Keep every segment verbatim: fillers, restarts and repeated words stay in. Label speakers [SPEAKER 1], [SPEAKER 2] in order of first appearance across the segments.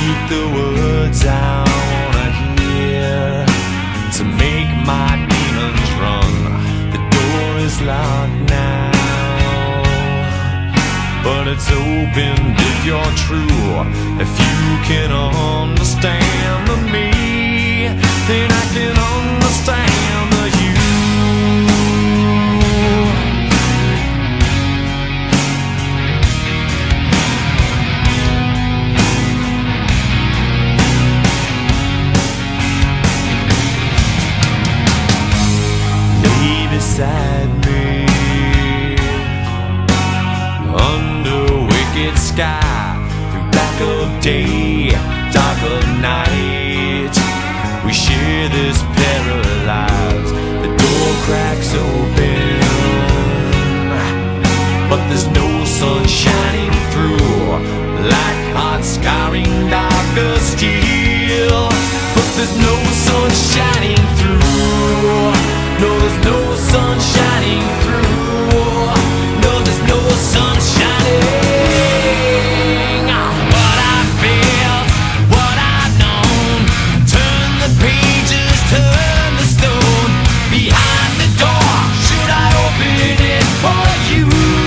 [SPEAKER 1] speak the words I wanna hear, to make my demons run. The door is locked now, but it's open if you're true. If you can understand the me, then I can understand the you. Lay beside me under wicked sky, through black of day, dark of night. We share this paralyzed. The door cracks open, but there's no sun shining through, like hot scarring dark of steel. But there's no sun shining through. No, there's no sun shining through. No, there's no sun shining. What I felt, what I've known. Turn the pages, turn the stone. Behind the door, should I open it for you?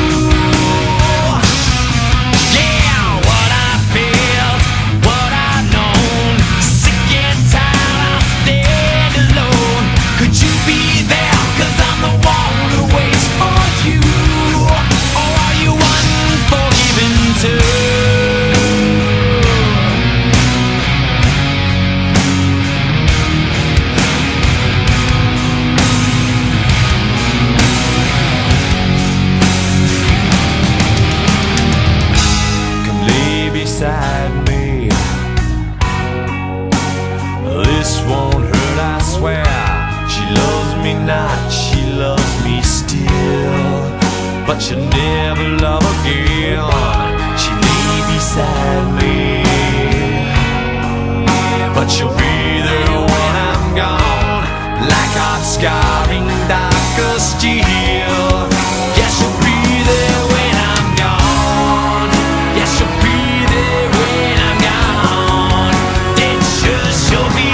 [SPEAKER 1] Yeah, what I felt, what I've known. Sick and tired, I'll stand alone. Could you be there? 'Cause I'm the one who waits for you. Or are you unforgiven too? Come lay beside me. This won't hurt, I swear. She loves me not, she loves me still, but she'll never love again. She lay beside me, but she'll be there when I'm gone, like hot scarring dark of steel. Yeah, she'll be there when I'm gone. Yeah, she'll be there when I'm gone. Then sure she'll be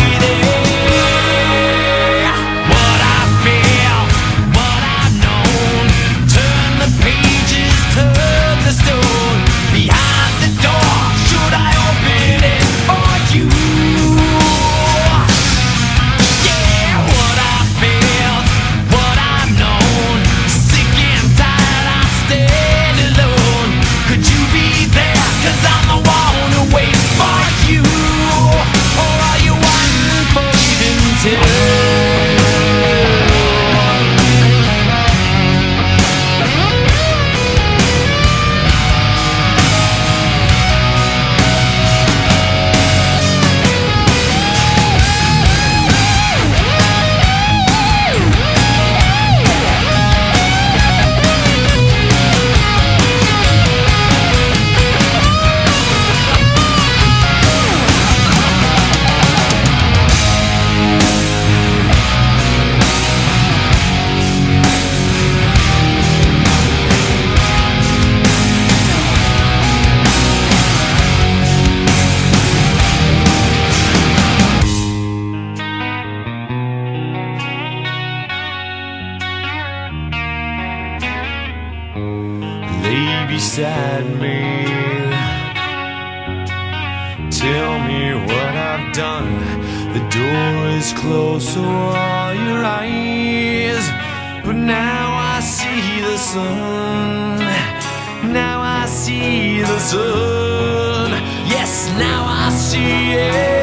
[SPEAKER 1] there. What I feel, what I've known. Turn the pages, turn the stone. Behind the door, should I open it for you? Yeah, what I feel, what I've known. Sick and tired, I stand alone. Could you be there? 'Cause I'm the one who waits for you. Or are you unforgiven too? Lay beside me. Tell me what I've done. The door is closed, so are your eyes. But now I see the sun. Now I see the sun. Yes, now I see it.